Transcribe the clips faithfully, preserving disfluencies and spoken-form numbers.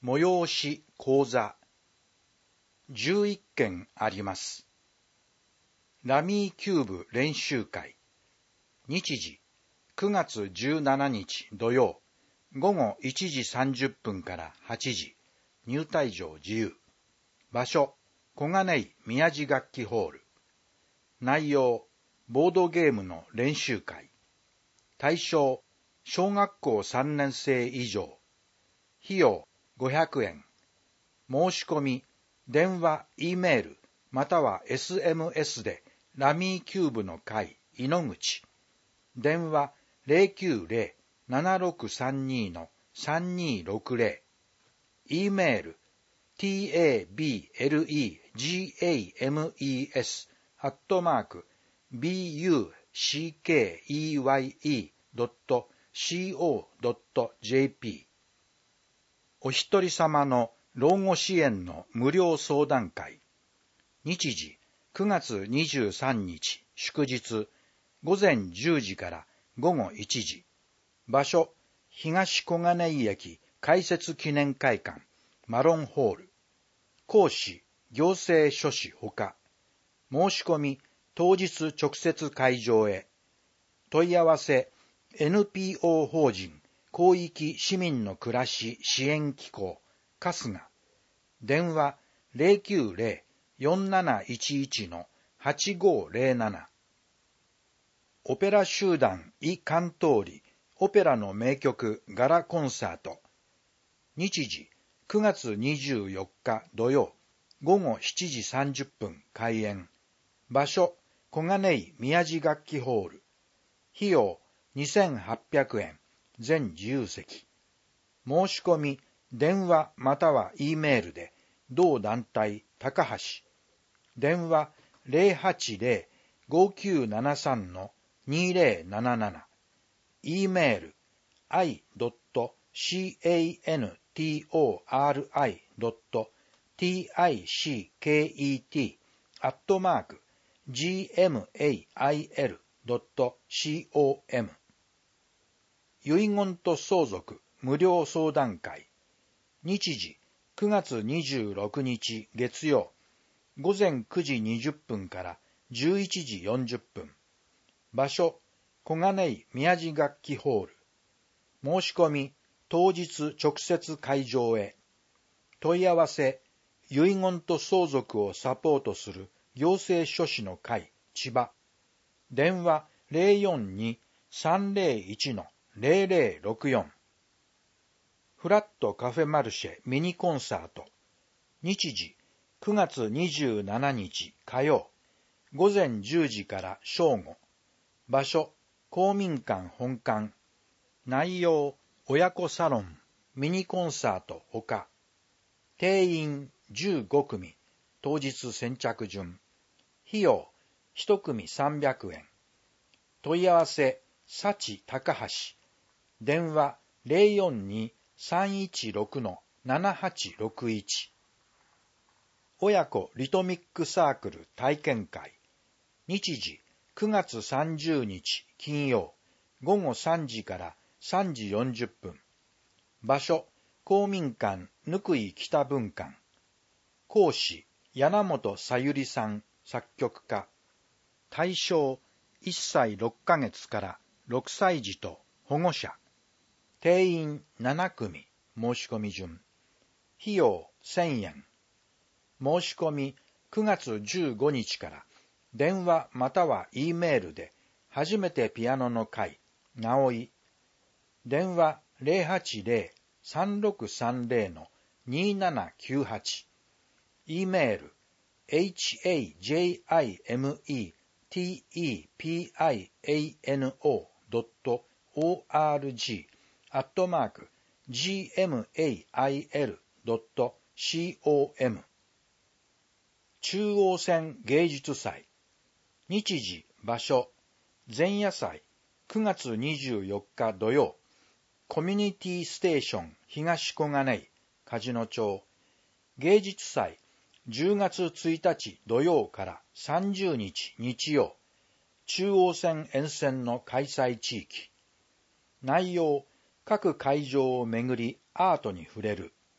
催し講座じゅういっけんあります。ラミーキューブ練習会。日時くがつじゅうしちにち土曜午後いちじさんじゅっぷんからはちじ、入退場自由。場所小金井宮地楽器ホール。内容ボードゲームの練習会。対象小学校さんねんせい以上。費用ごひゃくえん。申し込み電話、Eメールまたは エスエムエス でラミーキューブの会井ノ口。電話 ゼロきゅうゼロ ななろくさんに さんにろくゼロ。Eメール tablegames アットマーク buckeye.co.jp。 お一人様の老後支援の無料相談会。日時くがつにじゅうさんにち祝日午前じゅうじから午後いちじ。場所東小金井駅開設記念会館マロンホール。講師行政書士ほか。申し込み当日直接会場へ。問い合わせ エヌピーオー 法人広域市民の暮らし支援機構春日。電話 ゼロきゅうゼロ よんなないちいち はちごゼロなな。オペラ集団イ・カントーリオペラの名曲ガラコンサート。日時くがつにじゅうよっか土曜午後しちじさんじゅっぷん開演。場所小金井宮地楽器ホール。費用にせんはっぴゃくえん。全自由席。申し込み電話または Eメールで同団体高橋。電話 ゼロはちゼロ ごきゅうななさん にゼロなななな。Eメール アイドットカントリードットティック アットマーク ジーエムエーアイエルドットコム。 遺言と相続無料相談会。日時くがつにじゅうろくにち月曜午前くじにじゅっぷんからじゅういちじよんじゅっぷん。場所小金井宮地楽器ホール。申し込み当日直接会場へ。問い合わせ遺言と相続をサポートする行政書士の会千葉。電話 ゼロよんに さんゼロいち ゼロゼロろくよん。フラットカフェマルシェミニコンサート。日時くがつにじゅうしちにち火曜午前じゅうじから正午。場所公民館本館。内容親子サロンミニコンサートほか。定員じゅうごくみ。当日先着順。費用いちくみさんびゃくえん。問い合わせ幸高橋。電話 ゼロよんに さんいちろく ななはちろくいち。親子リトミックサークル体験会。日時くがつさんじゅうにち金曜午後さんじからさんじよんじゅっぷん。場所公民館貫井北分館。講師柳本さゆりさん作曲家。対象いっさいろっかげつからろくさい児と保護者。定員ななくみ。申し込み順。費用せんえん。申し込みくがつじゅうごにちから電話または Eメールで初めてピアノの会直井。電話 ゼロはちゼロ さんろくさんゼロ にななきゅうはち。Eメール エイチエージェイアイエムイーティーイーピーアイエーエヌオードットオーアールジー アットマーク ジーエムエーアイエルドットコム。 中央線芸術祭。日時場所前夜祭くがつにじゅうよっか土曜コミュニティステーション東小金井梶野町。芸術祭じゅうがつついたち土曜からさんじゅうにち日曜。中央線沿線の開催地域。内容各会場をめぐりアートに触れる。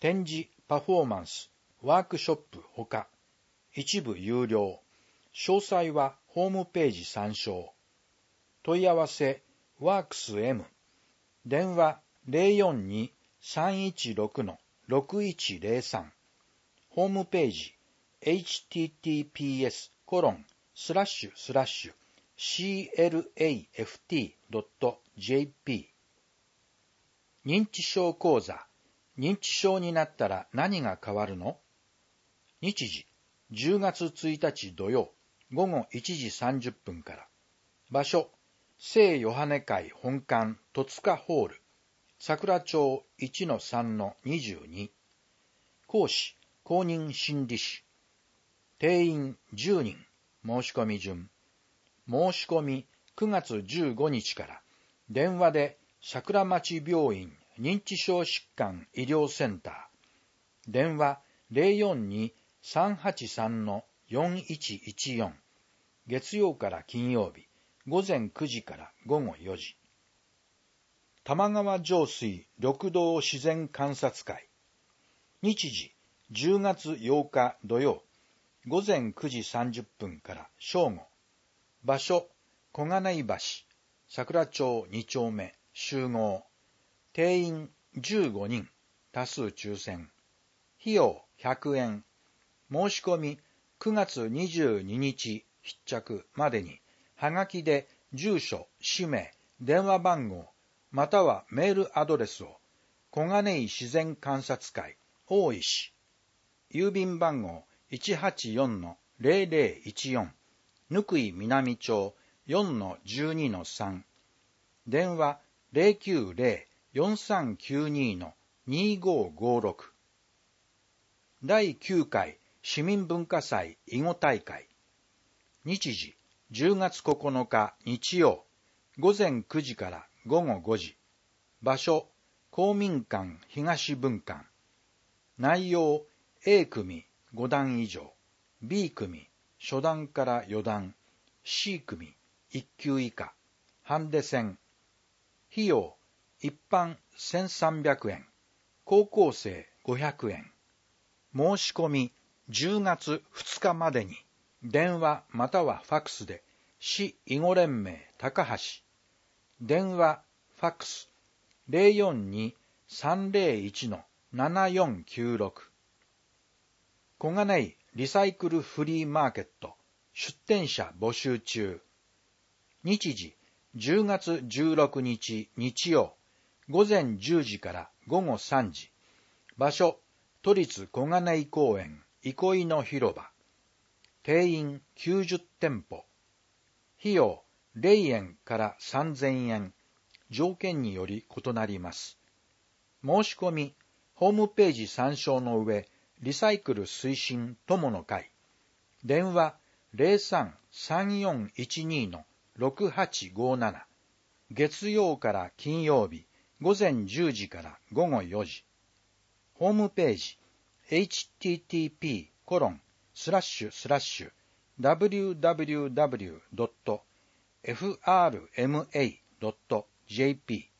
展示、パフォーマンス、ワークショップほか、一部有料。詳細はホームページ参照。問い合わせ、ワークス M。電話 ゼロよんに さんいちろく ろくいちゼロさん。ホームページ、エイチティーティーピーエスコロンスラッシュスラッシュシーエルエーエフティードットジェーピー。認知症講座。認知症になったら何が変わるの？日時、じゅうがつついたち土曜、午後いちじさんじゅっぷんから。場所、聖ヨハネ会本館戸塚ホール、桜町 いちのさんのにじゅうに。講師、公認心理師。定員じゅうにん、申し込み順。申し込みくがつじゅうごにちから、電話で桜町病院認知症疾患医療センター。電話 ゼロよんに さんはちさん よんいちいちよん。月曜から金曜日、午前くじから午後よじ。玉川上水緑道自然観察会。日時、じゅうがつようか土曜、午前くじさんじゅっぷんから正午。場所、小金井橋、桜町にちょうめ、集合。定員じゅうごにん、多数抽選。費用ひゃくえん。申し込みくがつにじゅうににち必着までに、はがきで住所、氏名、電話番号、またはメールアドレスを、小金井自然観察会、大石。郵便番号 いちはちよんのゼロゼロいちよん、貫井南町 よんのじゅうにのさん。電話 ゼロきゅうゼロ よんさんきゅうに にごごろく。だいきゅうかい市民文化祭囲碁大会。日時、じゅうがつここのか日曜、午前くじから午後ごじ。場所、公民館東分館。内容、A 組ご段以上、B 組初段からよ段、C 組いっ級以下、ハンデ戦。費用、一般せんさんびゃくえん、高校生ごひゃくえん。申し込みじゅうがつふつかまでに、電話またはファクスで、市囲碁連盟高橋。電話、ファクス、ゼロよんに さんゼロいち ななよんきゅうろく。小金井リサイクルフリーマーケット、出店者募集中。日時、じゅうがつじゅうろくにち日曜、午前じゅうじから午後さんじ。場所、都立小金井公園憩いの広場。定員きゅうじゅってんぽ。費用ゼロえんからさんぜんえん。条件により異なります。申し込み、ホームページ参照の上、リサイクル推進友の会。電話 ゼロさん さんよんいちに ろくはちごなな。月曜から金曜日、午前じゅうじから午後よじ。ホームページ、エイチティーティーピーコロンスラッシュスラッシュダブリューダブリューダブリュードットエフアールエムエードットジェーピー